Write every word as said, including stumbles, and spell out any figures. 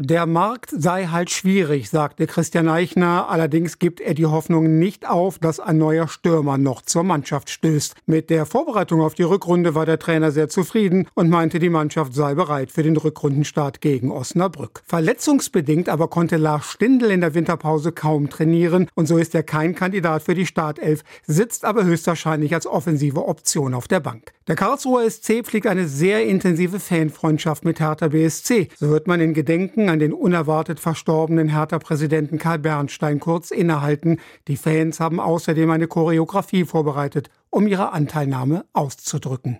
Der Markt sei halt schwierig, sagte Christian Eichner. Allerdings gibt er die Hoffnung nicht auf, dass ein neuer Stürmer noch zur Mannschaft stößt. Mit der Vorbereitung auf die Rückrunde war der Trainer sehr zufrieden und meinte, die Mannschaft sei bereit für den Rückrundenstart gegen Osnabrück. Verletzungsbedingt aber konnte Lars Stindl in der Winterpause kaum trainieren und so ist er kein Kandidat für die Startelf, sitzt aber höchstwahrscheinlich als offensive Option auf der Bank. Der Karlsruher S C pflegt eine sehr intensive Fanfreundschaft mit Hertha B S C. So wird man in Gedenken an den unerwartet verstorbenen Hertha-Präsidenten Karl Bernstein kurz innehalten. Die Fans haben außerdem eine Choreografie vorbereitet, um ihre Anteilnahme auszudrücken.